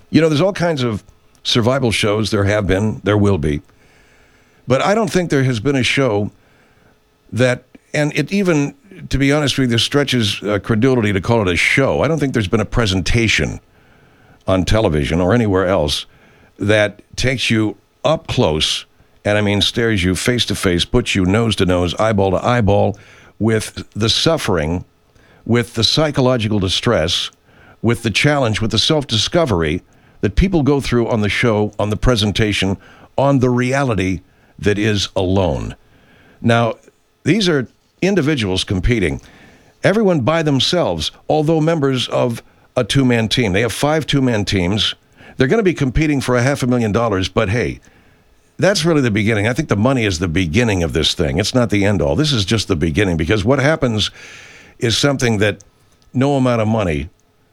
You know, there's all kinds of survival shows. There have been, there will be. But I don't think there has been a show that, and it even, to be honest with you, this stretches credulity to call it a show. I don't think there's been a presentation on television or anywhere else that takes you up close, and I mean stares you face to face, puts you nose to nose, eyeball to eyeball, with the suffering, with the psychological distress, with the challenge, with the self-discovery that people go through on the show, on the presentation, on the reality that is Alone. Now, these are individuals competing, everyone by themselves, although members of a two-man team. They have 5 two-man teams. They're going to be competing for $500,000, but hey, that's really the beginning. I think the money is the beginning of this thing. It's not the end all. This is just the beginning, because what happens is something that no amount of money,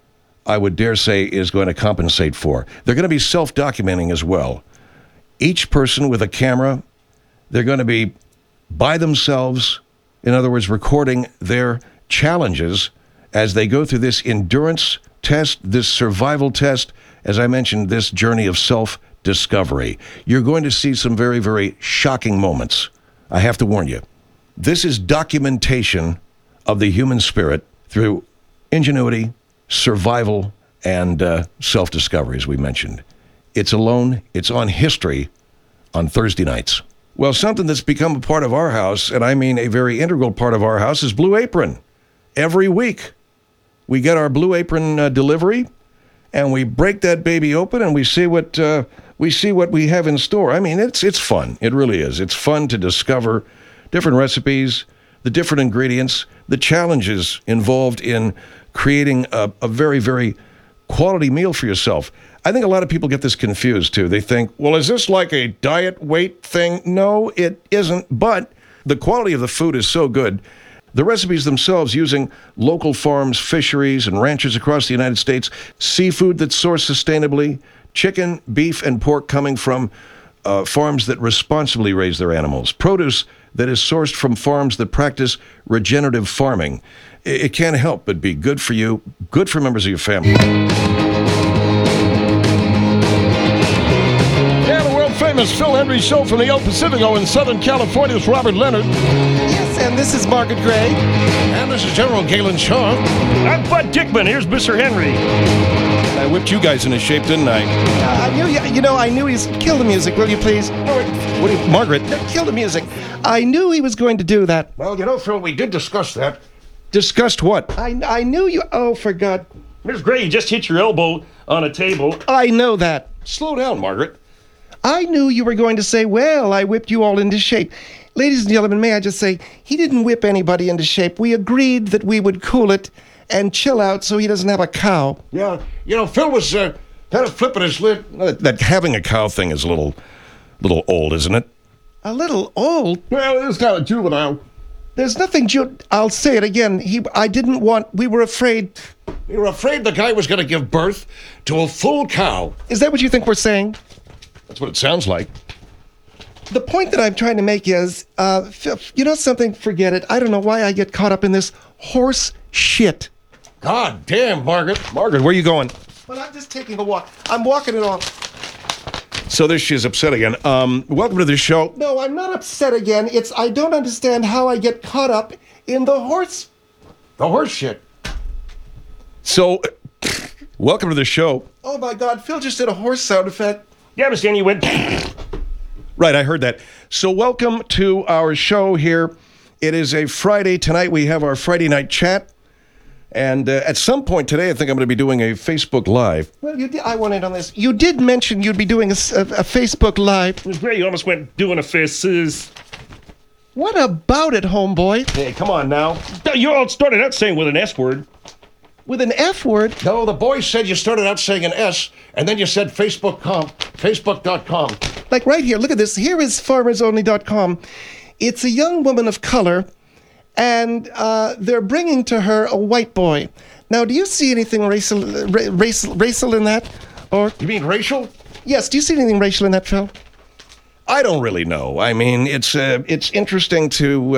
I would dare say, is going to compensate for. They're going to be self-documenting as well. Each person with a camera, they're going to be by themselves, in other words, recording their challenges as they go through this endurance test, this survival test, as I mentioned, this journey of self-discovery. You're going to see some very, very shocking moments. I have to warn you. This is documentation of the human spirit through ingenuity, survival, and self-discovery, as we mentioned. It's Alone. It's on History on Thursday nights. Well, something that's become a part of our house, and I mean a very integral part of our house, is Blue Apron. Every week, we get our Blue Apron delivery, and we break that baby open, and we see what we have in store. I mean, it's fun. It really is. It's fun to discover different recipes, the different ingredients, the challenges involved in creating a very, very quality meal for yourself. I think a lot of people get this confused, too. They think, well, is this like a diet weight thing? No, it isn't. But the quality of the food is so good. The recipes themselves, using local farms, fisheries, and ranches across the United States, seafood that's sourced sustainably, chicken, beef, and pork coming from farms that responsibly raise their animals, produce that is sourced from farms that practice regenerative farming. It can't help but be good for you, good for members of your family. Famous Phil Hendrie Show from the El Pacifico in Southern California's Robert Leonard. Yes, and this is Margaret Gray. And this is General Galen Shaw. I'm Bud Dickman. Here's Mr. Henry. I whipped you guys into shape, didn't I? I knew he's... Kill the music, will you please? What do you... Margaret? Kill the music. I knew he was going to do that. Well, you know, Phil, we did discuss that. Discussed what? I knew you... Oh, for God. Ms. Gray, you just hit your elbow on a table. I know that. Slow down, Margaret. I knew you were going to say, well, I whipped you all into shape. Ladies and gentlemen, may I just say, he didn't whip anybody into shape. We agreed that we would cool it and chill out so he doesn't have a cow. Yeah, you know, Phil was kind of flipping his lid. That having a cow thing is a little old, isn't it? A little old? Well, it is kind of juvenile. There's nothing I'll say it again. We were afraid. We were afraid the guy was going to give birth to a full cow. Is that what you think we're saying? That's what it sounds like. The point that I'm trying to make is, you know something? Forget it. I don't know why I get caught up in this horse shit. God damn, Margaret. Margaret, where are you going? Well, I'm just taking a walk. I'm walking it off. So there she is, upset again. Welcome to the show. No, I'm not upset again. I don't understand how I get caught up in the horse shit. So, welcome to the show. Oh, my God. Phil just did a horse sound effect. Yeah, Mr. Henry, you went... Right, I heard that. So welcome to our show here. It is a Friday. Tonight we have our Friday night chat. And at some point today, I think I'm going to be doing a Facebook Live. Well, I want in on this. You did mention you'd be doing a Facebook Live. Ms. Gray, you almost went doing a faces. What about it, homeboy? Hey, come on now. You all started out saying with an S word. With an F word? No, the boys said you started out saying an S, and then you said Facebook.com. Like right here, look at this. Here is farmersonly.com. It's a young woman of color, and they're bringing to her a white boy. Now, do you see anything racial in that? Or You mean racial? Yes, do you see anything racial in that, Phil? I don't really know. I mean, it's interesting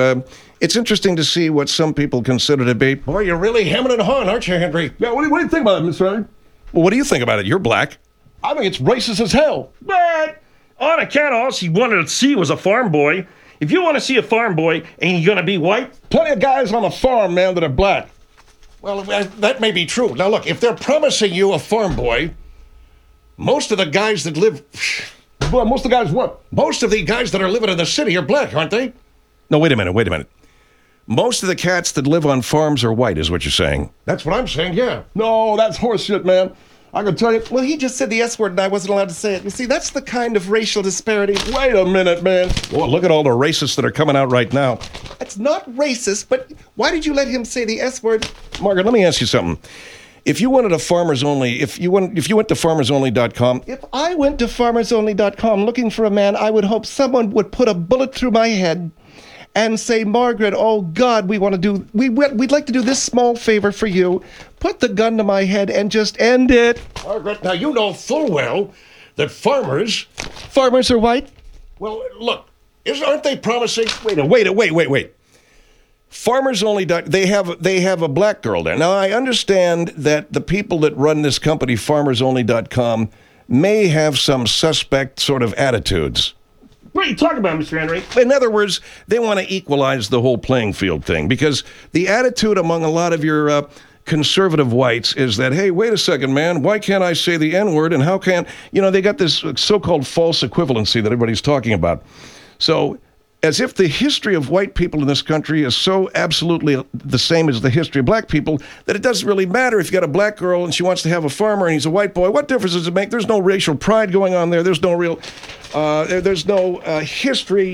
to see what some people consider to be. Boy, you're really hemming and hawing, aren't you, Henry? Yeah, what do you think about it, Mr. Henry? Well, what do you think about it? You're black. I think it's racist as hell. But on account of all she wanted to see was a farm boy. If you want to see a farm boy, ain't he gonna be white? Plenty of guys on the farm, man, that are black. Well, that may be true. Now, look, if they're promising you a farm boy, most of the guys that live... Boy, most of the guys what? Most of the guys that are living in the city are black, aren't they? No, wait a minute. Most of the cats that live on farms are white, is what you're saying. That's what I'm saying, yeah. No, that's horseshit, man. I can tell you... Well, he just said the S word and I wasn't allowed to say it. You see, that's the kind of racial disparity. Wait a minute, man. Well, look at all the racists that are coming out right now. It's not racist, but why did you let him say the S word? Margaret, let me ask you something. If you wanted a farmers only, if you went to farmersonly.com, If I went to farmersonly.com looking for a man, I would hope someone would put a bullet through my head and say, Margaret, oh God, we'd like to do this small favor for you. Put the gun to my head and just end it. Margaret, now you know full well that farmers, Farmers are white? well, look, aren't they promising? Wait. Farmers Only. They have a black girl there. Now I understand that the people that run this company, FarmersOnly.com, may have some suspect sort of attitudes. What are you talking about, Mr. Henry? In other words, they want to equalize the whole playing field thing because the attitude among a lot of your conservative whites is that, hey, wait a second, man, why can't I say the N-word and how can't, they got this so-called false equivalency that everybody's talking about. So as if the history of white people in this country is so absolutely the same as the history of black people that it doesn't really matter if you got a black girl and she wants to have a farmer and he's a white boy. What difference does it make? There's no racial pride going on there. There's no real, there's no history,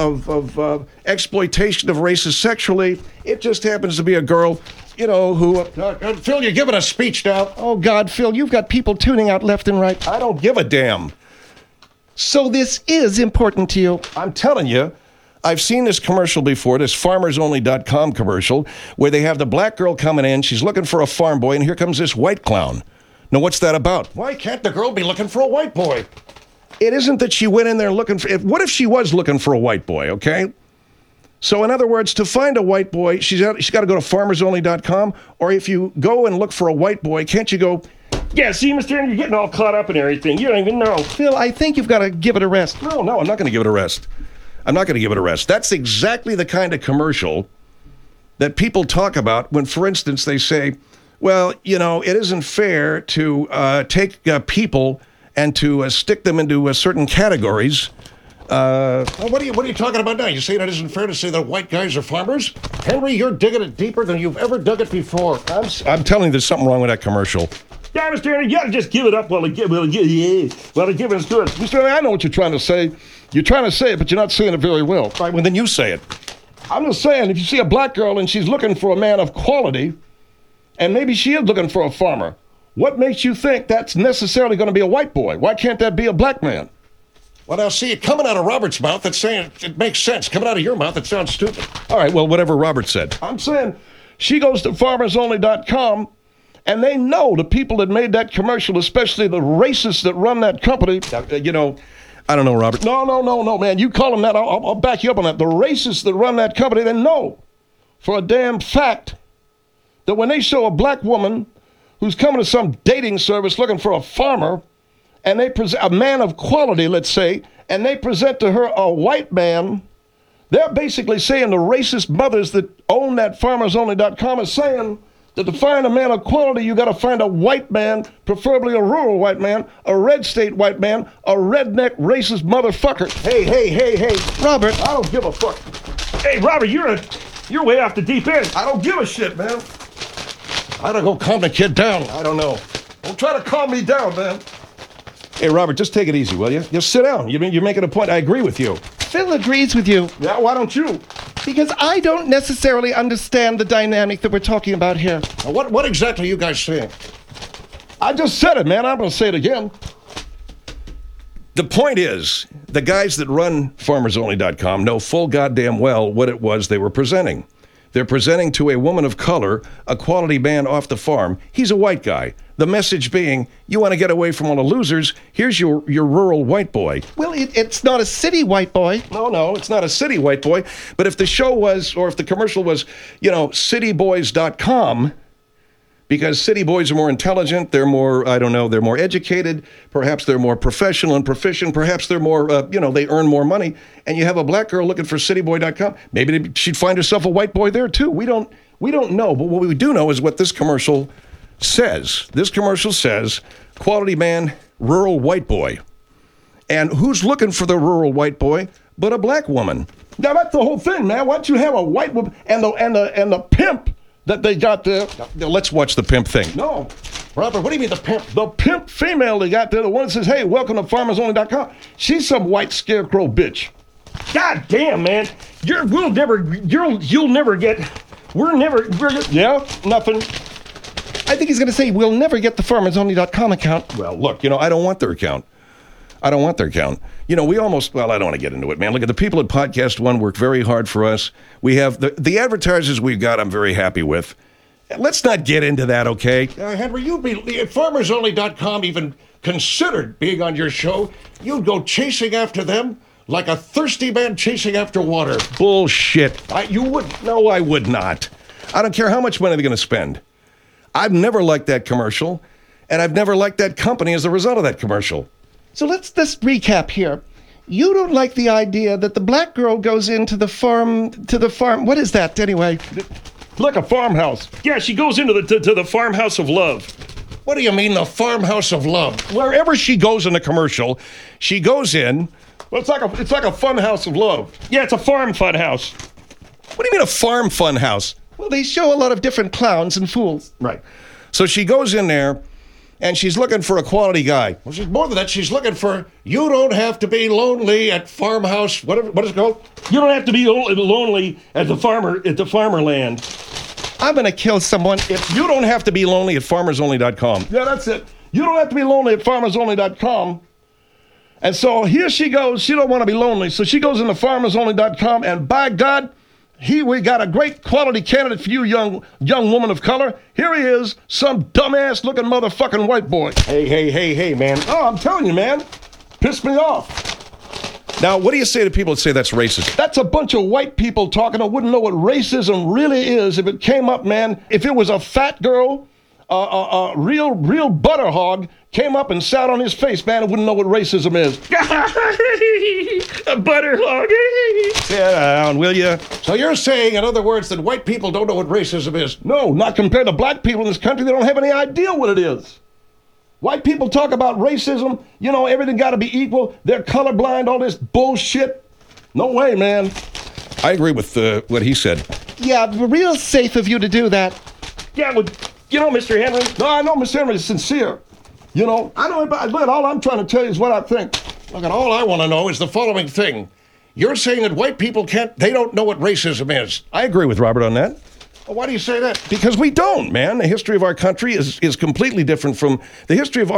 of exploitation of races sexually. It just happens to be a girl, who... Phil, you're giving a speech now. Oh God, Phil, you've got people tuning out left and right. I don't give a damn. So this is important to you. I'm telling you. I've seen this commercial before, this FarmersOnly.com commercial, where they have the black girl coming in. She's looking for a farm boy, and here comes this white clown. Now, what's that about? Why can't the girl be looking for a white boy? It isn't that she went in there looking for... What if she was looking for a white boy, okay? So, in other words, to find a white boy, she's got to go to FarmersOnly.com, or if you go and look for a white boy, can't you go... Yeah, see, Mr. Henry, you're getting all caught up in everything. You don't even know. Phil, I think you've got to give it a rest. No, I'm not going to give it a rest. That's exactly the kind of commercial that people talk about when, for instance, they say, well, it isn't fair to take people and to stick them into certain categories. What are you talking about now? You saying it isn't fair to say that white guys are farmers? Henry, you're digging it deeper than you've ever dug it before. I'm telling you, there's something wrong with that commercial. Yeah, Mr. Henry, you gotta just give it up while it gives to us. Mr. Henry, I know what you're trying to say. You're trying to say it, but you're not saying it very well. Right, well, then you say it. I'm just saying, if you see a black girl and she's looking for a man of quality, and maybe she is looking for a farmer, what makes you think that's necessarily going to be a white boy? Why can't that be a black man? Well, now, see, coming out of Robert's mouth, that's saying it makes sense. Coming out of your mouth, it sounds stupid. All right, well, whatever Robert said. I'm saying she goes to FarmersOnly.com, and they know the people that made that commercial, especially the racists that run that company. I don't know, Robert. No, man. You call them that. I'll back you up on that. The racists that run that company, they know for a damn fact that when they show a black woman who's coming to some dating service looking for a farmer, and they present a man of quality, let's say, and they present to her a white man, they're basically saying the racist mothers that own that FarmersOnly.com is saying that to find a man of quality, you got to find a white man, preferably a rural white man, a red state white man, a redneck racist motherfucker. Hey, Robert, I don't give a fuck. Hey, Robert, you're way off the deep end. I don't give a shit, man. I don't go calm the kid down. I don't know. Don't try to calm me down, man. Hey, Robert, just take it easy, will you? Just sit down. You're making a point. I agree with you. Phil agrees with you. Yeah, why don't you? Because I don't necessarily understand the dynamic that we're talking about here. Now, what exactly are you guys saying? I just said it, man. I'm going to say it again. The point is, the guys that run FarmersOnly.com know full goddamn well what it was they were presenting. They're presenting to a woman of color a quality man off the farm. He's a white guy. The message being, you want to get away from all the losers, here's your rural white boy. Well, it's not a city white boy. No, it's not a city white boy. But if the show was, or if the commercial was, cityboys.com, because city boys are more intelligent. They're more, I don't know, they're more educated. Perhaps they're more professional and proficient. Perhaps they're more, they earn more money. And you have a black girl looking for cityboy.com. Maybe she'd find herself a white boy there too. We don't know. But what we do know is what this commercial says. This commercial says, quality man, rural white boy. And who's looking for the rural white boy but a black woman? Now that's the whole thing, man. Why don't you have a white woman and the pimp that they got there? Now, let's watch the pimp thing. No, Robert, what do you mean the pimp? The pimp female they got there, the one that says, "Hey, welcome to FarmersOnly.com." She's some white scarecrow bitch. God damn, man. We'll never get. Yeah, nothing. I think he's going to say we'll never get the FarmersOnly.com account. Well, look, I don't want their account. I don't want their account. I don't want to get into it, man. Look, at the people at Podcast One work very hard for us. We have the advertisers we've got, I'm very happy with. Let's not get into that, okay? Henry, if FarmersOnly.com even considered being on your show, you'd go chasing after them like a thirsty man chasing after water. Bullshit. You wouldn't. No, I would not. I don't care how much money they're going to spend. I've never liked that commercial, and I've never liked that company as a result of that commercial. So let's just recap here. You don't like the idea that the black girl goes into the farm. What is that anyway? Like a farmhouse. Yeah, she goes into the farmhouse of love. What do you mean, the farmhouse of love? Wherever she goes in the commercial, she goes in. Well, it's like a fun house of love. Yeah, it's a farm fun house. What do you mean a farm fun house? Well, they show a lot of different clowns and fools. Right. So she goes in there, and she's looking for a quality guy. Well, she's more than that. She's looking for, you don't have to be lonely at farmhouse, what is it called? You don't have to be lonely at the farmerland. I'm going to kill someone. You don't have to be lonely at FarmersOnly.com. Yeah, that's it. You don't have to be lonely at FarmersOnly.com. And so here she goes. She don't want to be lonely. So she goes into FarmersOnly.com, and by God, we got a great quality candidate for you, young woman of color. Here he is, some dumbass looking motherfucking white boy. Hey, man. Oh, I'm telling you, man. Pissed me off. Now, what do you say to people that say that's racist? That's a bunch of white people talking. I wouldn't know what racism really is if it came up, man. If it was a fat girl, a real butter hog came up and sat on his face, man, I wouldn't know what racism is. A butter hog. Sit down, will you? So you're saying, in other words, that white people don't know what racism is? No, not compared to black people in this country. They don't have any idea what it is. White people talk about racism, everything got to be equal. They're colorblind, all this bullshit. No way, man. I agree with what he said. Yeah, real safe of you to do that. Yeah, Mr. Henry. No, I know Mr. Henry is sincere. I know about, look, all I'm trying to tell you is what I think. Look, and all I want to know is the following thing. You're saying that white people they don't know what racism is. I agree with Robert on that. Well, why do you say that? Because we don't, man. The history of our country is completely different from the history of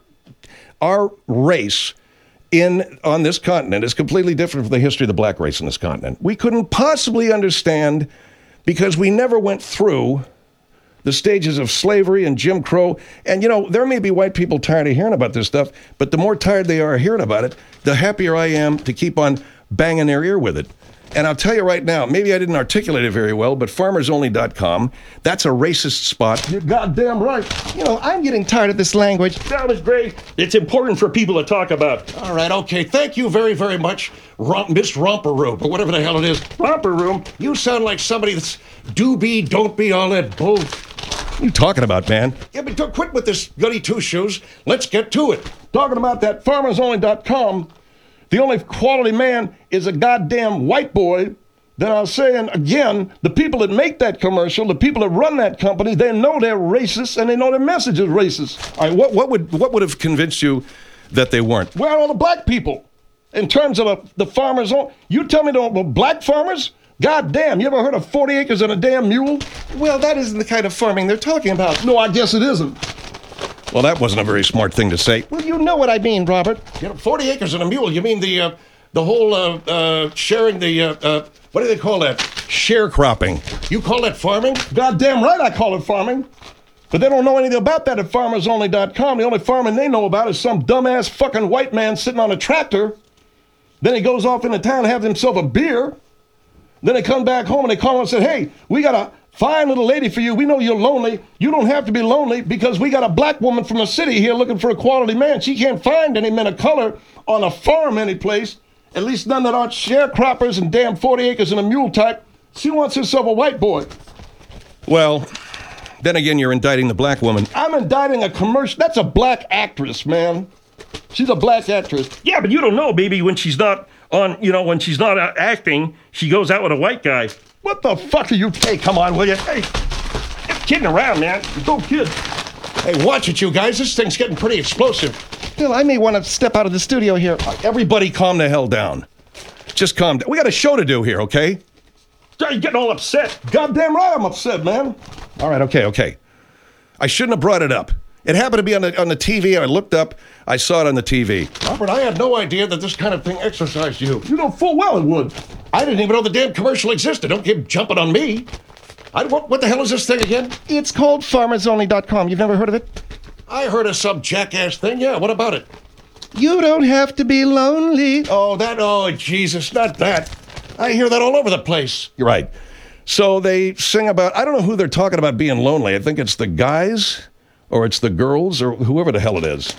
our race on this continent is completely different from the history of the black race in this continent. We couldn't possibly understand because we never went through the stages of slavery and Jim Crow. And, there may be white people tired of hearing about this stuff, but the more tired they are hearing about it, the happier I am to keep on banging their ear with it. And I'll tell you right now, maybe I didn't articulate it very well, but FarmersOnly.com, that's a racist spot. You're goddamn right. I'm getting tired of this language. That was great. It's important for people to talk about. All right, okay. Thank you very, very much, Miss Romper Room, or whatever the hell it is. Romper Room? You sound like somebody that's do be, don't be, all that bull. What are you talking about, man? Yeah, but don't quit with this goody two-shoes. Let's get to it. Talking about that FarmersOnly.com, the only quality man is a goddamn white boy. Then I was saying, again, the people that make that commercial, the people that run that company, they know they're racist and they know their message is racist. All right, what would have convinced you that they weren't? Well, all the black people. In terms of the farmers, you tell me the black farmers? God damn, you ever heard of 40 acres and a damn mule? Well, that isn't the kind of farming they're talking about. No, I guess it isn't. Well, that wasn't a very smart thing to say. Well, you know what I mean, Robert. 40 acres and a mule. You mean the whole sharing the, what do they call that? Sharecropping. You call that farming? Goddamn right I call it farming. But they don't know anything about that at FarmersOnly.com. The only farming they know about is some dumbass fucking white man sitting on a tractor. Then he goes off into town and has himself a beer. Then they come back home and they call and say, hey, we got a fine little lady for you. We know you're lonely. You don't have to be lonely because we got a black woman from the city here looking for a quality man. She can't find any men of color on a farm any place, at least none that aren't sharecroppers and damn 40 acres and a mule type. She wants herself a white boy. Well, then again, you're indicting the black woman. I'm indicting a commercial. That's a black actress, man. She's a black actress. Yeah, but you don't know, baby, when she's not on, when she's not acting, she goes out with a white guy. What the fuck are you? Hey, come on, will you? Hey, Just kidding around, man. Don't kid. Hey, watch it, you guys. This thing's getting pretty explosive. Bill, I may want to step out of the studio here. Everybody calm the hell down. Just calm down. We got a show to do here, okay? You're getting all upset. goddamn right I'm upset, man. All right, okay. I shouldn't have brought it up. It happened to be on the TV. I looked up. I saw it on the TV. Robert, I had no idea that this kind of thing exercised you. You know full well it would. I didn't even know the damn commercial existed. Don't keep jumping on me. What the hell is this thing again? It's called FarmersOnly.com. You've never heard of it? I heard of some jackass thing. Yeah, what about it? You don't have to be lonely. Oh, Jesus, not that. I hear that all over the place. You're right. So they sing about, I don't know who they're talking about being lonely. I think it's the guys or it's the girls or whoever the hell it is.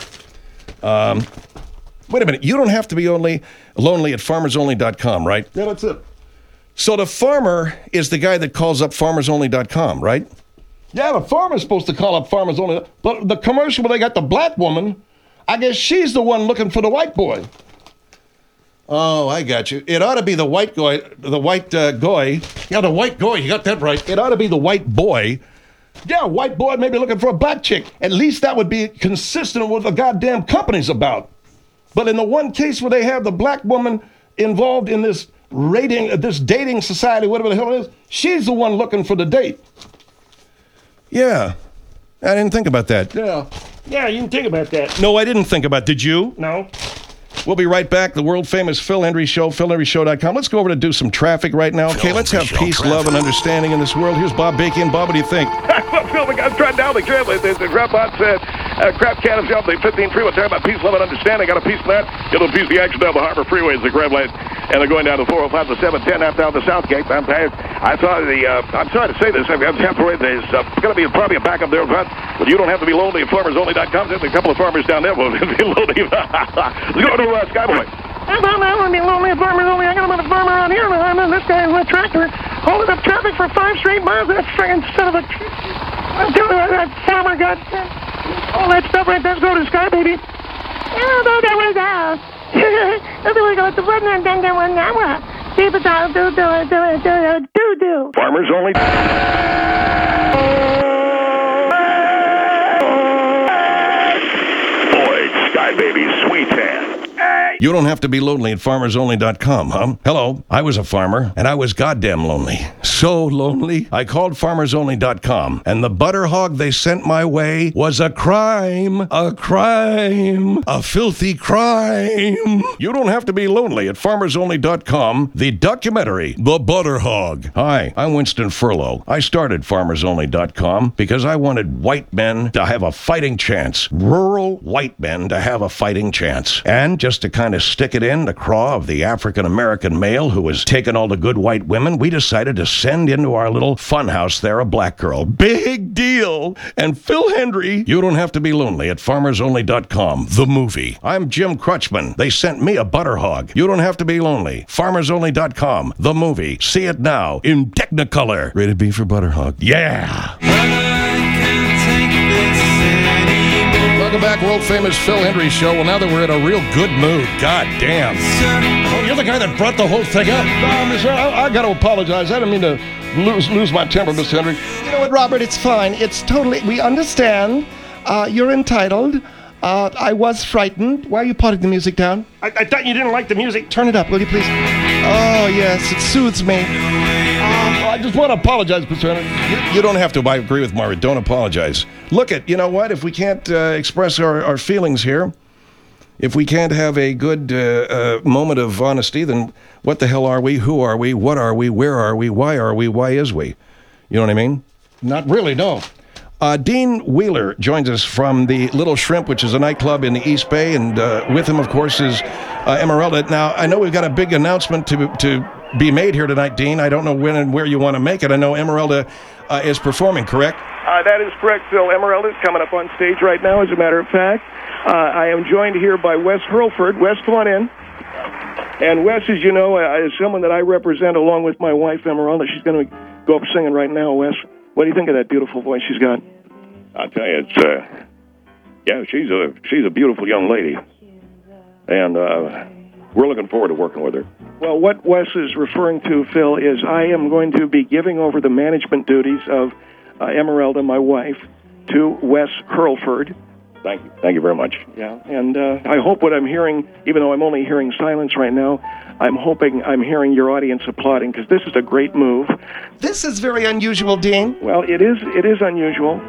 Wait a minute. You don't have to be lonely at FarmersOnly.com, right? Yeah, that's it. So the farmer is the guy that calls up FarmersOnly.com, right? Yeah, the farmer's supposed to call up Farmers Only. But the commercial where they got the black woman, I guess she's the one looking for the white boy. Oh, I got you. It ought to be the white guy, goy. Yeah, the white guy, you got that right. It ought to be the white boy. Yeah, white boy maybe looking for a black chick. At least that would be consistent with what the goddamn company's about. But in the one case where they have the black woman involved in this dating society, whatever the hell it is, she's the one looking for the date. Yeah. I didn't think about that. Yeah, you can think about that. No, I didn't think about it. Did you? No. We'll be right back. The world famous Phil Hendry Show, PhilHendryShow.com. Let's go over to do some traffic right now. Okay, let's have peace, love, and understanding in this world. Here's Bob Bacon. Bob, what do you think? Well, Phil, the guy's trying down the trail. The crap bot said, crap cat is off the 15 freeway. Talking about peace, love, and understanding. Got a piece of that. Get a piece of the action down the Harbor Freeway as the crab light. And they're going down to 405 to 710 after down the South Gate. I'm sorry to say this. I'm temporary. There's going to be probably a backup there in front. But you don't have to be lonely at FarmersOnly.com. There's a couple of farmers down there will be lonely. Let's go to Skyboy. I don't want to be lonely at Farmers Only. I got another farmer around here, and I'm in this guy's tractor holding up traffic for 5 straight miles. That friggin' son of a... I'm telling you, that farmer got all that stuff right there. Let's go to Sky, baby. Oh, there we go. There we go. The one and then the one now. Do. Farmers Only. Boy, Sky Baby, sweet tan. You don't have to be lonely at FarmersOnly.com, huh? Hello, I was a farmer, and I was goddamn lonely. So lonely, I called FarmersOnly.com, and the butter hog they sent my way was a crime. A filthy crime. You don't have to be lonely at FarmersOnly.com, the documentary, The Butter Hog. Hi, I'm Winston Furlow. I started FarmersOnly.com because I wanted white men to have a fighting chance. Rural white men to have a fighting chance. And just to kind of stick it in the craw of the African-American male who was taking all the good white women, we decided to send into our little funhouse there a black girl. Big deal. And Phil Hendry, you don't have to be lonely at FarmersOnly.com, the movie. I'm Jim Crutchman. They sent me a butter hog. You don't have to be lonely. FarmersOnly.com, the movie. See it now in Technicolor. Rated B for butter hog. Yeah. Welcome back, world famous Phil Hendry Show. Well, now that we're in a real good mood, god damn. Oh, you're the guy that brought the whole thing up. I got to apologize. I didn't mean to lose my temper, Mr. Hendry. You know what, Robert? It's fine. It's totally... We understand. You're entitled. I was frightened. Why are you putting the music down? I thought you didn't like the music. Turn it up, will you please? Oh, yes. It soothes me. I just want to apologize, Mr. Hendry. You don't have to. I agree with Margaret. Don't apologize. Look you know what? If we can't express our feelings here, if we can't have a good moment of honesty, then what the hell are we? Who are we? What are we? Where are we? Why are we? Why is we? You know what I mean? Not really, no. Dean Wheeler joins us from the Little Shrimp, which is a nightclub in the East Bay, and with him, of course, is Emeralda. Now, I know we've got a big announcement to be made here tonight, Dean. I don't know when and where you want to make it. I know Emeralda is performing, correct? That is correct, Phil. Emeralda is coming up on stage right now, as a matter of fact. I am joined here by Wes Hurlford. Wes, come on in. And Wes, as you know, is someone that I represent along with my wife, Emeralda. She's going to go up singing right now, Wes. What do you think of that beautiful voice she's got? I'll tell you, it's she's a beautiful young lady, and we're looking forward to working with her. Well, what Wes is referring to, Phil, is I am going to be giving over the management duties of Emeralda, my wife, to Wes Hurlford. Thank you very much. Yeah, and I hope what I'm hearing, even though I'm only hearing silence right now, I'm hoping I'm hearing your audience applauding, because this is a great move. This is very unusual, Dean. Well, it is unusual,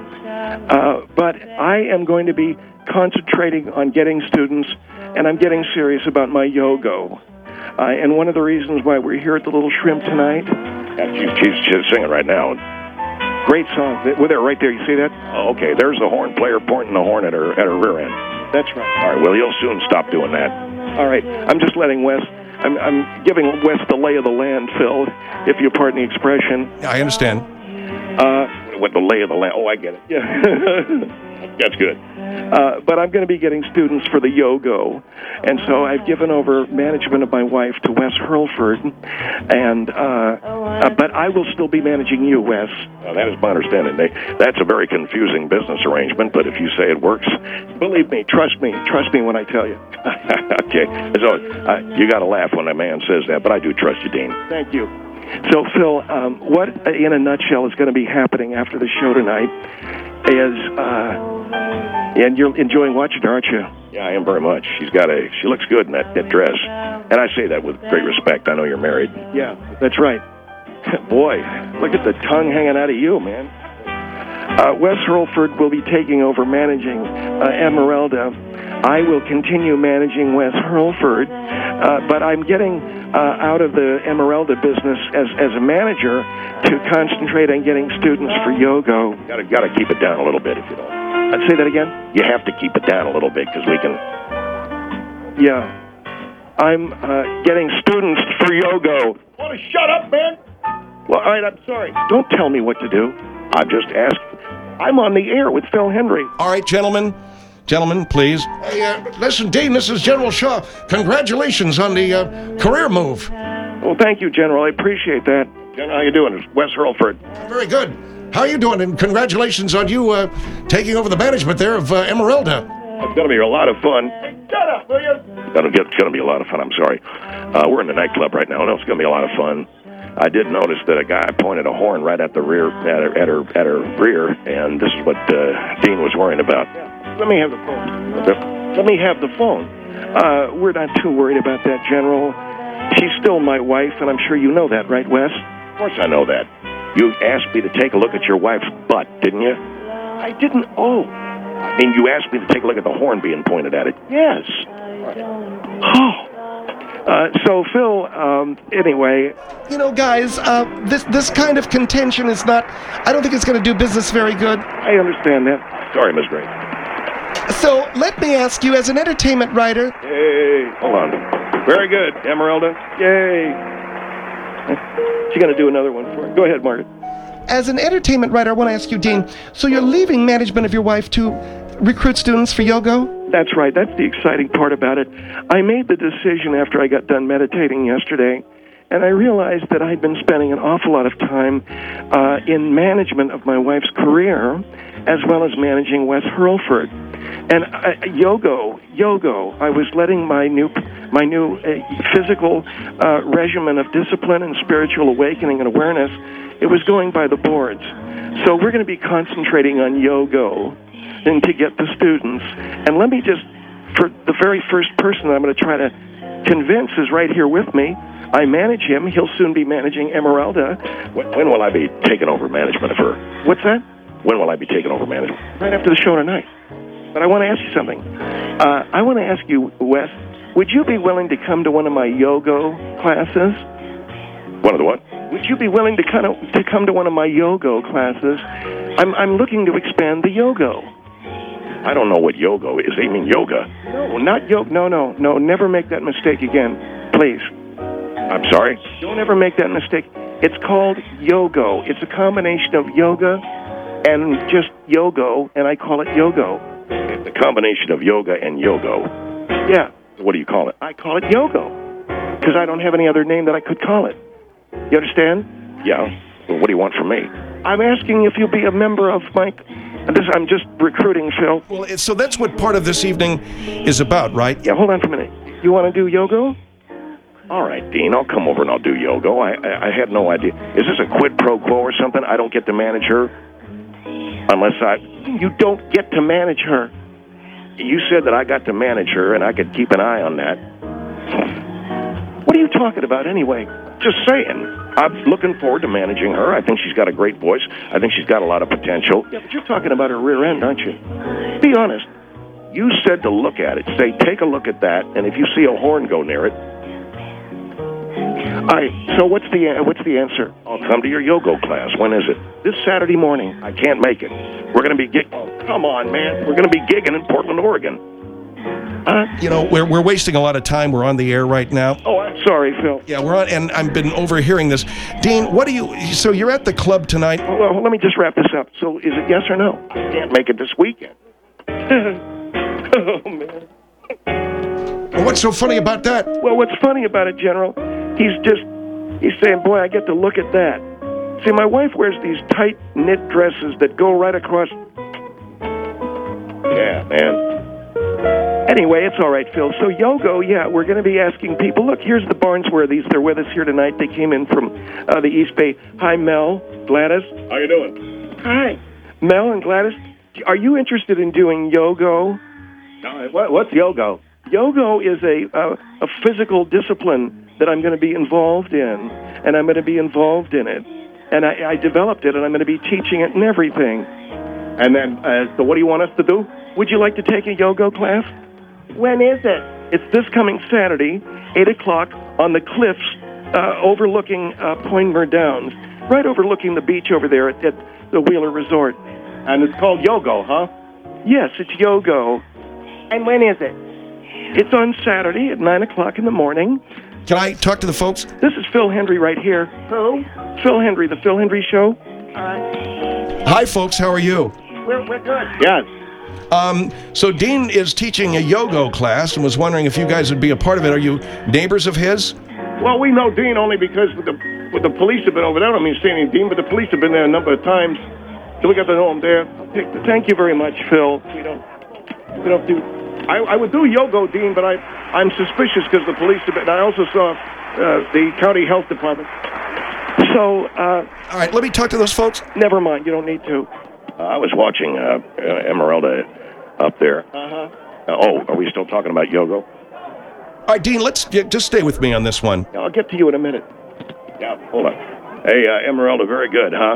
but I am going to be concentrating on getting students, and I'm getting serious about my Yogo. And one of the reasons why we're here at the Little Shrimp tonight... Yeah, she's singing right now. Great song. We're there, right there. You see that? Oh, okay, there's the horn player pointing the horn at her rear end. That's right. All right, well, you'll soon stop doing that. All right, I'm just letting Wes... I'm giving Wes the lay of the land, Phil, if you pardon the expression. I understand. With the lay of the land. Oh, I get it. Yeah. That's good. But I'm going to be getting students for the Yogo. And so I've given over management of my wife to Wes Hurlford. And but I will still be managing you, Wes. That is my understanding. That's a very confusing business arrangement, but if you say it works... Believe me, trust me when I tell you. Okay. So you got to laugh when a man says that, but I do trust you, Dean. Thank you. So, Phil, what, in a nutshell, is going to be happening after the show tonight is, and you're enjoying watching her, aren't you? Yeah, I am very much. She looks good in that dress. And I say that with great respect. I know you're married. Yeah, that's right. Boy, look at the tongue hanging out of you, man. Wes Hurlford will be taking over managing Emeralda. I will continue managing Wes Hurlford, but I'm getting out of the Emeralda business as a manager to concentrate on getting students for Yogo. Got to keep it down a little bit if you don't. I'd say that again? You have to keep it down a little bit because we can... Yeah. I'm getting students for Yogo. Want to shut up, man? Well, all right, I'm sorry. Don't tell me what to do. I'm just asking. I'm on the air with Phil Hendry. All right, gentlemen, please. Hey, listen, Dean, this is General Shaw. Congratulations on the career move. Well, thank you, General. I appreciate that. General, how you doing? It's Wes Hurlford. Very good. How are you doing? And congratulations on you taking over the management there of Emeralda. It's going to be a lot of fun. Shut up, will you? It's going to be a lot of fun. I'm sorry. We're in the nightclub right now. I know it's going to be a lot of fun. I did notice that a guy pointed a horn right at the rear, at her rear, and this is what Dean was worrying about. Yeah. Let me have the phone. Let me have the phone. We're not too worried about that, General. She's still my wife, and I'm sure you know that, right, Wes? Of course I know that. You asked me to take a look at your wife's butt, didn't you? I didn't. Oh. I mean, you asked me to take a look at the horn being pointed at it. Yes. Oh. So, Phil, anyway... You know, guys, this kind of contention is not... I don't think it's going to do business very good. I understand that. Sorry, Miss Gray. So, let me ask you, as an entertainment writer... Hey, hold on. Very good, Emeralda. Yay. She's going to do another one for you. Go ahead, Margaret. As an entertainment writer, I want to ask you, Dean, so you're leaving management of your wife to recruit students for Yogo? That's right. That's the exciting part about it. I made the decision after I got done meditating yesterday, and I realized that I'd been spending an awful lot of time in management of my wife's career, as well as managing Wes Hurlford. And Yogo, I was letting my new physical regimen of discipline and spiritual awakening and awareness, it was going by the boards. So we're going to be concentrating on Yogo and to get the students. And let me just, for the very first person I'm going to try to convince is right here with me. I manage him. He'll soon be managing Emeralda. When will I be taking over management of her? What's that? When will I be taking over management? Right after the show tonight. But I want to ask you something. I want to ask you, Wes, would you be willing to come to one of my Yogo classes? One of the what? would you be willing to come to one of my yoga classes? I'm looking to expand the yoga. I don't know what yoga is. You mean yoga? No, not yoga. No. Never make that mistake again, please. I'm sorry. Don't ever make that mistake. It's called yoga. It's a combination of yoga and just yoga, and I call it yoga. It's a combination of yoga and yoga. Yeah. What do you call it? I call it yoga because I don't have any other name that I could call it. You understand? Yeah. Well, what do you want from me? I'm asking if you'll be a member of my... I'm just recruiting, Phil. Well, so that's what part of this evening is about, right? Yeah, hold on for a minute. You want to do yoga? All right, Dean, I'll come over and I'll do yoga. I had no idea. Is this a quid pro quo or something? I don't get to manage her? You don't get to manage her. You said that I got to manage her and I could keep an eye on that. What are you talking about anyway? Just saying. I'm looking forward to managing her. I think she's got a great voice. I think she's got a lot of potential. Yeah, but you're talking about her rear end, aren't you? Be honest. You said to look at it. Say, take a look at that, and if you see a horn go near it... All right, so what's the answer? I'll come to your yoga class. When is it? This Saturday morning. I can't make it. We're going to be Oh, come on, man. We're going to be gigging in Portland, Oregon. We're wasting a lot of time. We're on the air right now. Oh, I'm sorry, Phil. Yeah, we're on, and I've been overhearing this. Dean, so you're at the club tonight? Well, let me just wrap this up. So is it yes or no? I can't make it this weekend. Oh, man. Well, what's so funny about that? Well, what's funny about it, General, he's saying, boy, I get to look at that. See, my wife wears these tight knit dresses that go right across... Yeah, man. Anyway, it's all right, Phil. So yoga, yeah, we're going to be asking people. Look, here's the Barnesworthies. They're with us here tonight. They came in from the East Bay. Hi, Mel, Gladys. How you doing? Hi. Mel and Gladys, are you interested in doing yoga? What's yoga? Yoga is a physical discipline that I'm going to be involved in, and I'm going to be involved in it. And I developed it, and I'm going to be teaching it and everything. And then, so what do you want us to do? Would you like to take a yoga class? When is it? It's this coming Saturday, 8 o'clock, on the cliffs overlooking Poindmer Downs, right overlooking the beach over there at the Wheeler Resort. And it's called yoga, huh? Yes, it's yoga. And when is it? It's on Saturday at 9 o'clock in the morning. Can I talk to the folks? This is Phil Hendry right here. Who? Phil Hendry, The Phil Hendry Show. All right. Hi, folks. How are you? We're good. Yes. So Dean is teaching a yoga class and was wondering if you guys would be a part of it. Are you neighbors of his? Well, we know Dean only because with the police have been over there. I don't mean saying Dean, but the police have been there a number of times, so we got to know him there. Thank you very much, Phil. We don't do... I would do yoga, Dean, but I'm suspicious because the police have been... I also saw the county health department. So, all right, let me talk to those folks. Never mind, you don't need to. I was watching Emeralda up there. Are we still talking about yoga? All right, Dean, let's just stay with me on this one. I'll get to you in a minute. Yeah, hold on. Hey, Emeralda, very good, huh?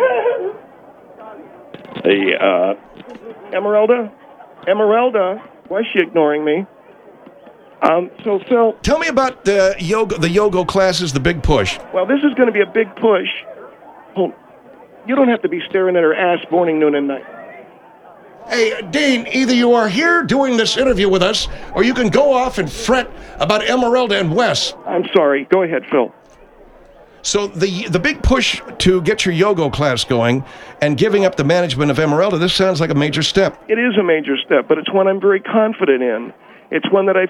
Hey, Emeralda, why is she ignoring me? So, Phil... Tell me about the yoga classes, the big push. Well, this is going to be a big push. You don't have to be staring at her ass morning, noon, and night. Hey, Dean, either you are here doing this interview with us, or you can go off and fret about Emeralda and Wes. I'm sorry. Go ahead, Phil. So the big push to get your yoga class going and giving up the management of Emeralda, this sounds like a major step. It is a major step, but it's one I'm very confident in. It's one that I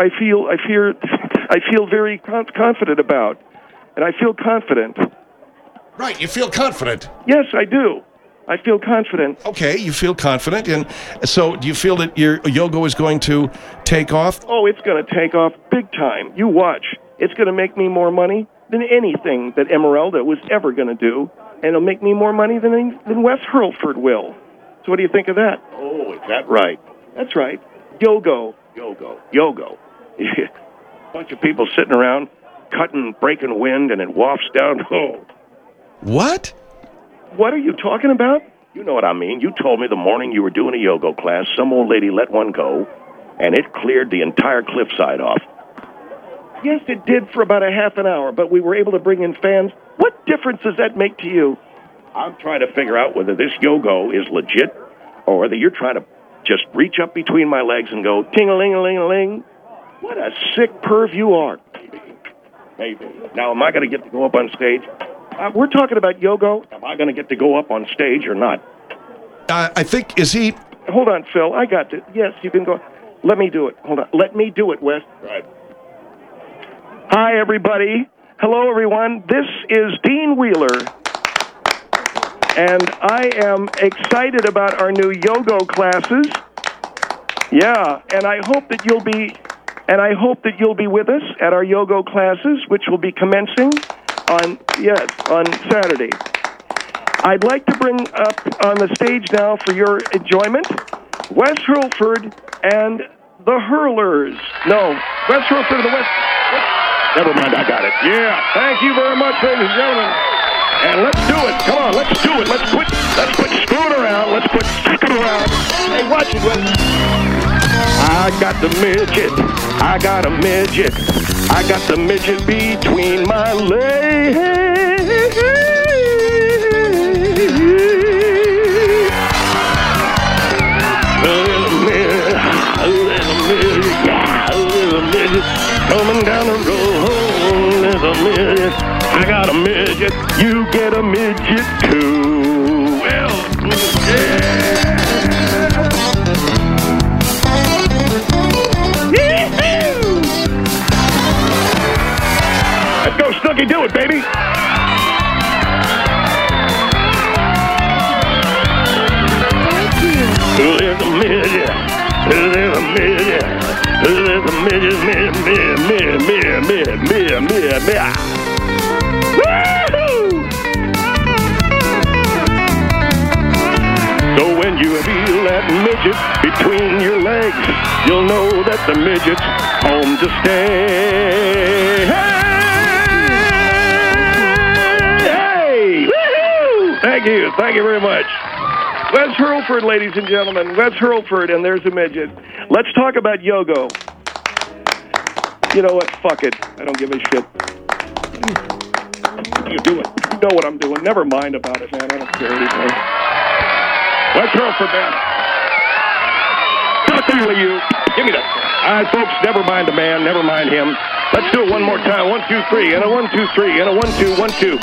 feel very confident about, and I feel confident. Right, you feel confident. Yes, I do. I feel confident. Okay, you feel confident, and so do you feel that your yoga is going to take off? Oh, it's going to take off big time. You watch. It's going to make me more money than anything that Emeralda was ever going to do, and it'll make me more money than Wes Hurlford will. So what do you think of that? Oh, is that right? That's right. Yoga. Bunch of people sitting around, cutting, breaking wind, and it wafts down. Oh. What? What are you talking about? You know what I mean. You told me the morning you were doing a yoga class, some old lady let one go, and it cleared the entire cliffside off. Yes, it did for about a half an hour, but we were able to bring in fans. What difference does that make to you? I'm trying to figure out whether this yo-go is legit or whether you're trying to just reach up between my legs and go ting-a-ling-a-ling-a-ling. What a sick perv you are. Maybe. Now, am I going to get to go up on stage? We're talking about yo-go. Am I going to get to go up on stage or not? I think, is he... Hold on, Phil. I got this. Yes, you can go. Let me do it. Hold on. Let me do it, Wes. Right. Hi, everybody. Hello, everyone. This is Dean Wheeler. And I am excited about our new yo-go classes. Yeah, and I hope that you'll be with us at our yo-go classes, which will be commencing on Saturday. I'd like to bring up on the stage now for your enjoyment, Wes Hurlford and the Hurlers. No, Wes Hurlford and the West. Never mind, I got it. Yeah, thank you very much, ladies and gentlemen. And let's do it. Come on, let's do it. Let's quit screwing around. Let's quit fucking around. Hey, watch it, Wes. I got the midget. I got a midget. I got the midget between my legs. A little midget coming down the road. Little midget. I got a midget. You get a midget too. Well, yeah. Let's go, Snooki, do it, baby. There's a midget. There's a midget. There's a midget. Woo-hoo! So when you feel that midget between your legs, you'll know that the midget's home to stay. Hey! Woo-hoo! Thank you very much. Wes Hurlford, ladies and gentlemen. Wes Hurlford, and there's a midget. Let's talk about yo-go. You know what? Fuck it. I don't give a shit. You do it. You know what I'm doing. Never mind about it, man. I don't care anymore. Wes Hurlford, man. Nothing with you. Give me that. All right, folks, never mind the man. Never mind him. Let's do it one more time. 1, 2, 3. And a 1, 2, 3. And a 1, 2, 1, 2.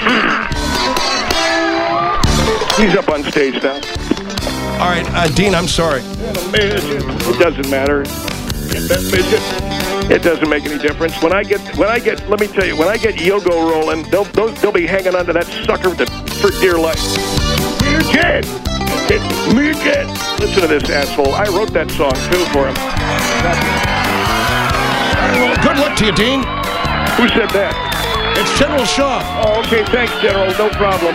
He's up on stage now. All right, Dean, I'm sorry. It doesn't matter. That midget, it doesn't make any difference. When I get, let me tell you, when I get yo-go rolling, they'll be hanging onto that sucker for dear life. Midget! Midget! Listen to this asshole. I wrote that song, too, for him. Well, good luck to you, Dean. Who said that? It's General Shaw. Oh, okay, thanks, General. No problem.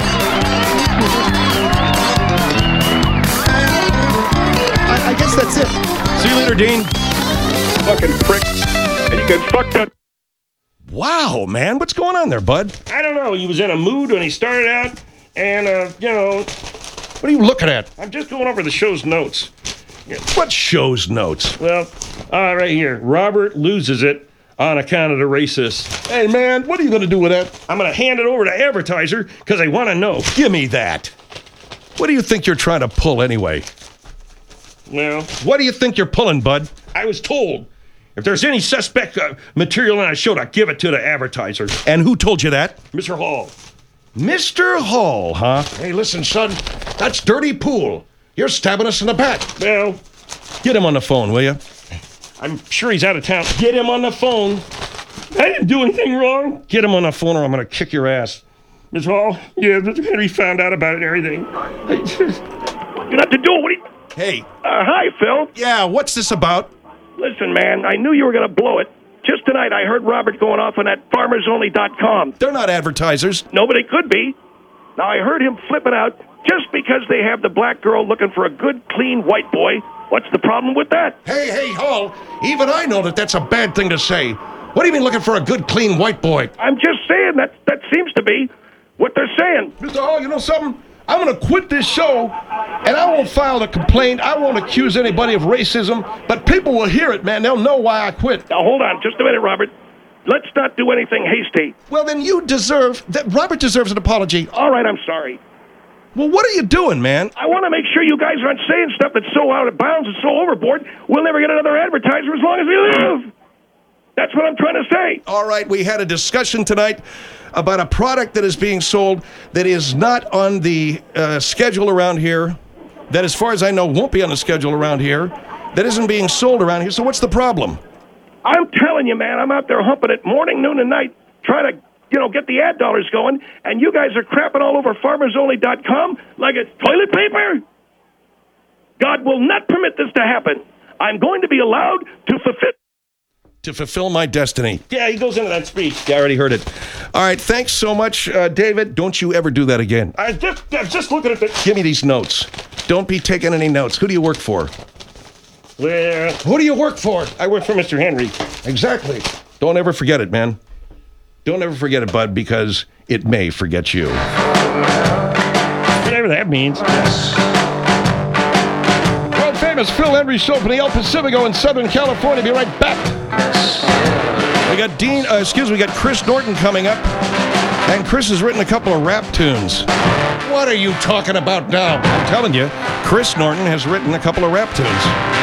I guess that's it. See you later, Dean. Fucking prick. And you can fuck that. Wow, man. What's going on there, bud? I don't know. He was in a mood when he started out, and, What are you looking at? I'm just going over the show's notes. What show's notes? Well, right here. Robert loses it on account of the racist. Hey, man, what are you going to do with that? I'm going to hand it over to advertiser because I want to know. Give me that. What do you think you're trying to pull anyway? Well, What do you think you're pulling, bud? I was told if there's any suspect material on a show, to give it to the advertiser. And who told you that? Mr. Hall. Mr. Hall, huh? Hey, listen, son, that's dirty pool. You're stabbing us in the back. Well, Get him on the phone, will you? I'm sure he's out of town. Get him on the phone. I didn't do anything wrong. Get him on the phone or I'm going to kick your ass. Miss Hall, yeah, Henry found out about it and everything. You have to do it. What do you... Hey. Hi, Phil. Yeah, what's this about? Listen, man, I knew you were going to blow it. Just tonight, I heard Robert going off on that FarmersOnly.com. They're not advertisers. Nobody could be. Now, I heard him flipping out just because they have the black girl looking for a good, clean white boy. What's the problem with that? Hey, Hall, even I know that that's a bad thing to say. What do you mean looking for a good, clean white boy? I'm just saying that seems to be what they're saying. Mr. Hall, you know something? I'm going to quit this show, and I won't file a complaint. I won't accuse anybody of racism, but people will hear it, man. They'll know why I quit. Now, hold on just a minute, Robert. Let's not do anything hasty. Well, then Robert deserves an apology. All right, I'm sorry. Well, what are you doing, man? I want to make sure you guys aren't saying stuff that's so out of bounds and so overboard, we'll never get another advertiser as long as we live. That's what I'm trying to say. All right, we had a discussion tonight about a product that is being sold that is not on the schedule around here, that as far as I know won't be on the schedule around here, that isn't being sold around here. So what's the problem? I'm telling you, man, I'm out there humping it morning, noon, and night, trying to, get the ad dollars going, and you guys are crapping all over FarmersOnly.com like it's toilet paper. God will not permit this to happen. I'm going to be allowed to fulfill my destiny. Yeah, he goes into that speech. Yeah, I already heard it. All right, thanks so much, David. Don't you ever do that again. I was just looking at this. Give me these notes. Don't be taking any notes. Who do you work for? Well, Who do you work for? I work for Mr. Henry. Exactly. Don't ever forget it, man. Don't ever forget it, bud, because it may forget you. Whatever that means. World famous Phil Henry show from the El Pacifico in Southern California. Be right back. We got Chris Norton coming up, and Chris has written a couple of rap tunes. What are you talking about now? I'm telling you, Chris Norton has written a couple of rap tunes.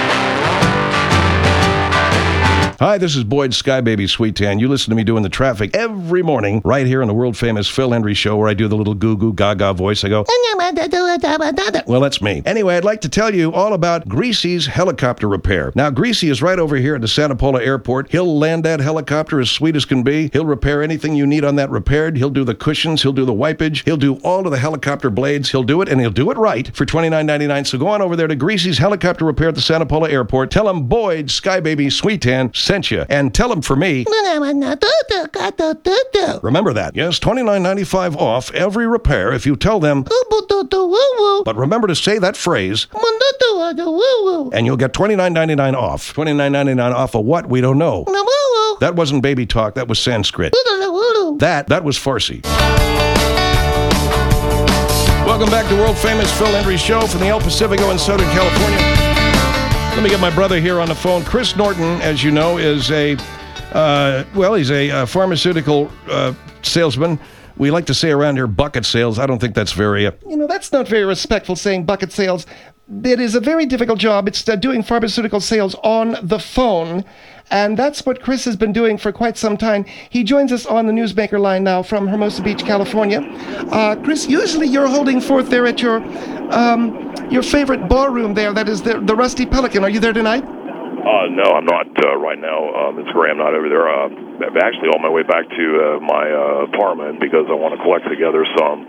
Hi, this is Boyd Skybaby Sweet Tan. You listen to me doing the traffic every morning right here on the world-famous Phil Henry Show where I do the little goo-goo gaga voice. I go, well, that's me. Anyway, I'd like to tell you all about Greasy's helicopter repair. Now, Greasy is right over here at the Santa Paula Airport. He'll land that helicopter as sweet as can be. He'll repair anything you need on that repaired. He'll do the cushions. He'll do the wipage. He'll do all of the helicopter blades. He'll do it, and he'll do it right for $29.99. So go on over there to Greasy's helicopter repair at the Santa Paula Airport. Tell him Boyd Skybaby Sweet Tan sent you, and tell him for me. Remember that. Yes, $29.95 off every repair if you tell them. But remember to say that phrase, and you'll get $29.99 off. $29.99 off of what? We don't know. That wasn't baby talk. That was Sanskrit. That was Farsi. Welcome back to world famous Phil Henry Show from the El Pacifico in Southern California. Let me get my brother here on the phone. Chris Norton, as you know, is he's a pharmaceutical salesman. We like to say around here bucket sales. I don't think that's very... That's not very respectful, saying bucket sales. It is a very difficult job. It's doing pharmaceutical sales on the phone. And that's what Chris has been doing for quite some time. He joins us on the Newsmaker line now from Hermosa Beach, California. Chris, usually you're holding forth there at your favorite ballroom there, that is the Rusty Pelican. Are you there tonight? No, I'm not right now. Ms. Graham, not over there. I'm actually on my way back to my apartment because I want to collect together some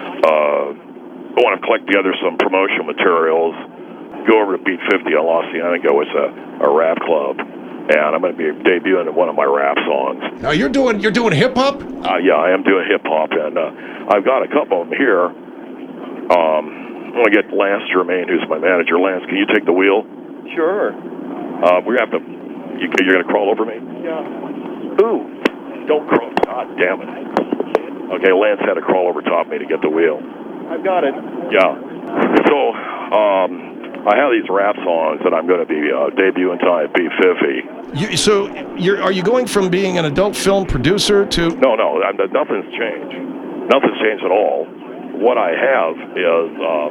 promotional materials. Go over to Beat 50 on Los Cienego. It's a rap club, and I'm going to be debuting one of my rap songs. Now you're doing hip hop? Yeah, I am doing hip hop, and I've got a couple of them here. I'm going to get Lance Germain, who's my manager. Lance, can you take the wheel? Sure. We have to. You're going to crawl over me? Yeah. Ooh, don't crawl. God damn it. Okay, Lance had to crawl over top of me to get the wheel. I've got it. Yeah. So, I have these rap songs that I'm going to be debuting tonight at B50. Are you going from being an adult film producer to... No, nothing's changed. Nothing's changed at all. What I have is,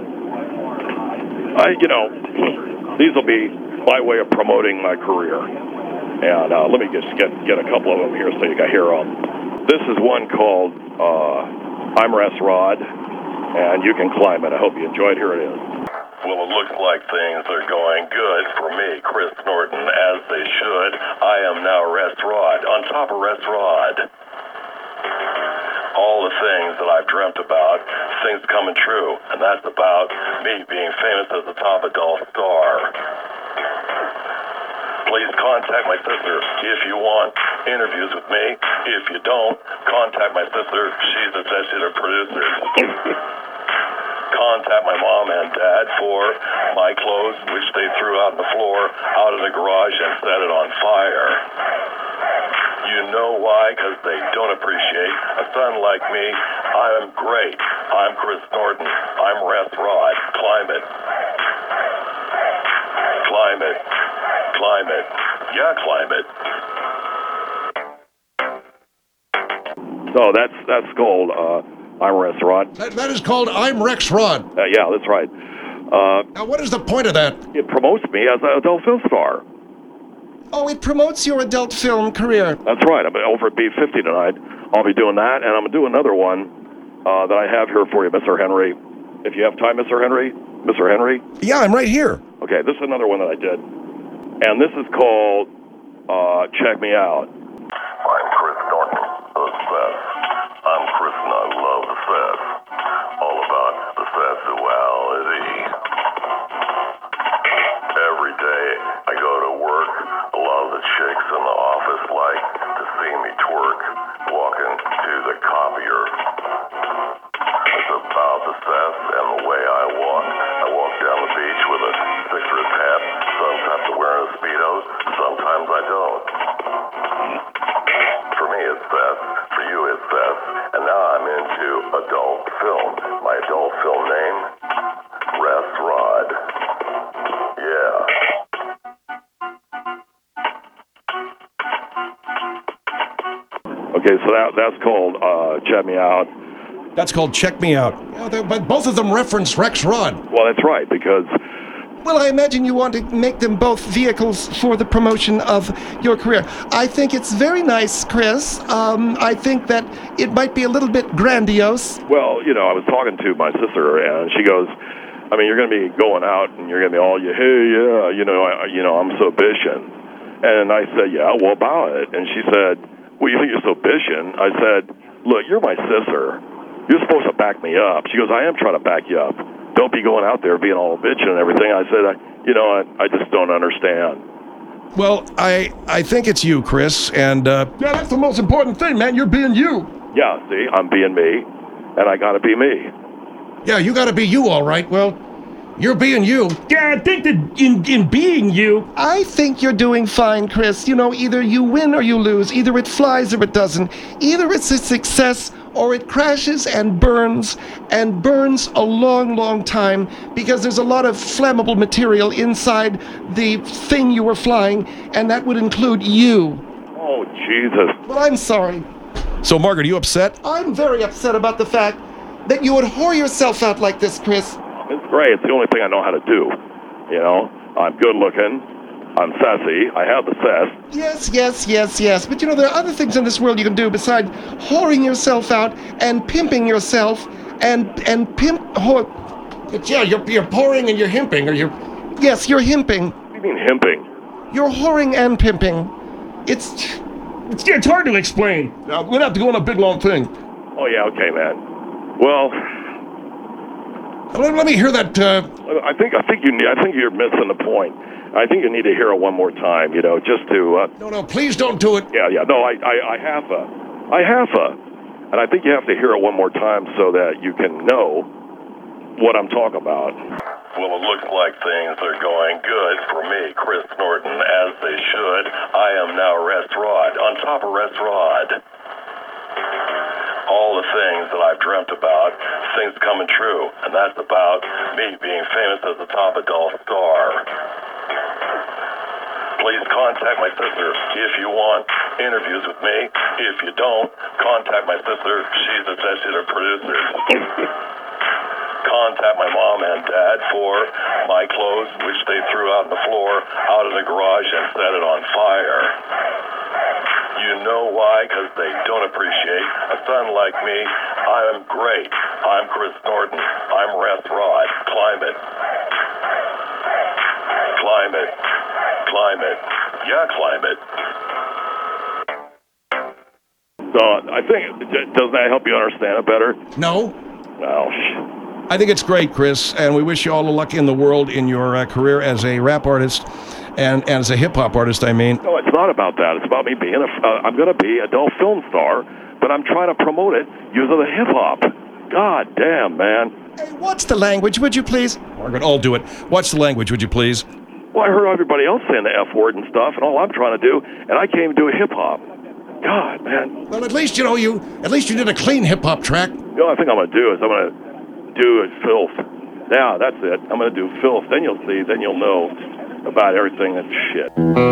these will be my way of promoting my career. And let me just get a couple of them here so you can hear them. This is one called I'm Rest Rod, and you can climb it. I hope you enjoyed. Here it is. Well, it looks like things are going good for me, Chris Norton, as they should. I am now Rest Rod, on top of Rest Rod. All the things that I've dreamt about, things coming true, and that's about me being famous as a top adult star. Please contact my sister if you want interviews with me. If you don't, contact my sister. She's executive producer. Contact my mom and dad for my clothes, which they threw out on the floor, out of the garage and set it on fire. You know why? Because they don't appreciate a son like me. I'm great. I'm Chris Norton. I'm Ras Rod. Climb it. Climb it. Climb it. Yeah, climb it. So that's called I'm Ras Rod. That is called I'm Rex Rod. Yeah, that's right. Now, what is the point of that? It promotes me as an adult film star. Oh, it promotes your adult film career. That's right. I'm over at B50 tonight. I'll be doing that, and I'm going to do another one that I have here for you, Mr. Henry. If you have time, Mr. Henry. Mr. Henry? Yeah, I'm right here. Okay, this is another one that I did. And this is called Check Me Out. I'm Chris Norton, the Fest. I'm Chris and I love the Fest. All about the festivality. Every day I go to work, a lot of the chicks in the office like to see me twerk, walking to the copier. It's about the Fest and the way I walk. I walk down the beach with a cigarette hat. Sometimes I'm wearing a Speedo, sometimes I don't. For me, it's Fest. For you, it's Fest. And now I'm into adult film. My adult film name, Ras Rod. Yeah. Okay, so that's called Check Me Out. That's called Check Me Out. Yeah, but both of them reference Rex Rod. Well, that's right, because Well, I imagine you want to make them both vehicles for the promotion of your career. I think it's very nice, Chris. I think that it might be a little bit grandiose. well, you know, I was talking to my sister, and she goes, I mean, you're going to be going out, and you're going to be all, hey, yeah, I'm so bitchin'. And I said, yeah, what about it? And she said, well, you think you're so bitchin'? I said, look, you're my sister. You're supposed to back me up. She goes, I am trying to back you up. Don't be going out there being all bitchin' and everything. I said, I just don't understand. Well, I think it's you, Chris, and Yeah, that's the most important thing, man. You're being you. Yeah, see, I'm being me, and I got to be me. Yeah, you got to be you, all right. Well, you're being you. Yeah, I think that in being you, I think you're doing fine, Chris. You know, either you win or you lose. Either it flies or it doesn't. Either it's a success or it crashes and burns a long, long time because there's a lot of flammable material inside the thing you were flying, and that would include you. Oh, Jesus. Well, I'm sorry. so Margaret, are you upset? I'm very upset about the fact that you would whore yourself out like this, Chris. It's great. It's the only thing I know how to do. You know, I'm good looking. I'm sassy. I have the sass. Yes. But you know, there are other things in this world you can do besides whoring yourself out and pimping yourself and Yeah, you're pouring and you're himping, or you're... Yes, you're himping. What do you mean himping? You're whoring and pimping. It's it's hard to explain. We'd have to go on a big, long thing. Oh, yeah, okay, man. Well, Let me hear that. I think you're missing the point. I think you need to hear it one more time, just to... No, please don't do it. Yeah, no, I have a. And I think you have to hear it one more time so that you can know what I'm talking about. Well, it looks like things are going good for me, Chris Norton, as they should. I am now Ras Rod, on top of Ras Rod. All the things that I've dreamt about, things coming true, and that's about me being famous as a top adult star. Please contact my sister if you want interviews with me. If you don't, contact my sister. She's executive producer. Contact my mom and dad for my clothes, which they threw out on the floor, out of the garage and set it on fire. You know why? Because they don't appreciate a son like me. I'm great. I'm Chris Norton. I'm Ras Rod. Climb it. Climb it. Climb it. Yeah, climb it. So I think, doesn't that help you understand it better? No. Well, I think it's great, Chris, and we wish you all the luck in the world in your career as a rap artist and as a hip-hop artist, I mean. no, it's not about that. It's about me being I'm going to be an adult film star, but I'm trying to promote it using the hip-hop. God damn, man. Hey, what's the language, would you please? Margaret, I'll do it. Watch the language, would you please? Well, I heard everybody else saying the F word and stuff, and all I'm trying to do, and I came to do hip-hop. God, man. Well, at least you did a clean hip hop track. The only thing I'm going to do is I'm going to do filth. Now, that's it. I'm going to do filth. Then you'll see. Then you'll know about everything that's shit.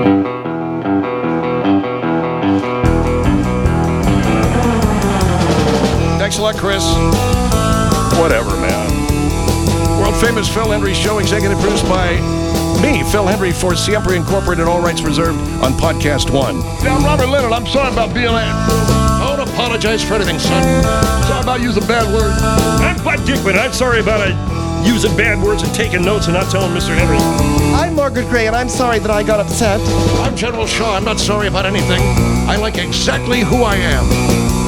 Thanks a lot, Chris. Whatever, man. World famous Phil Hendry Show, executive produced by me, Phil Hendry, for Siempre Incorporated, all rights reserved on Podcast One. Now, I'm Robert Leonard. I'm sorry about being late. Don't apologize for anything, son. Sorry about using bad words. I'm Bud Dickman. I'm sorry about using bad words and taking notes and not telling Mr. Henry. I'm Margaret Gray, and I'm sorry that I got upset. I'm General Shaw. I'm not sorry about anything. I like exactly who I am.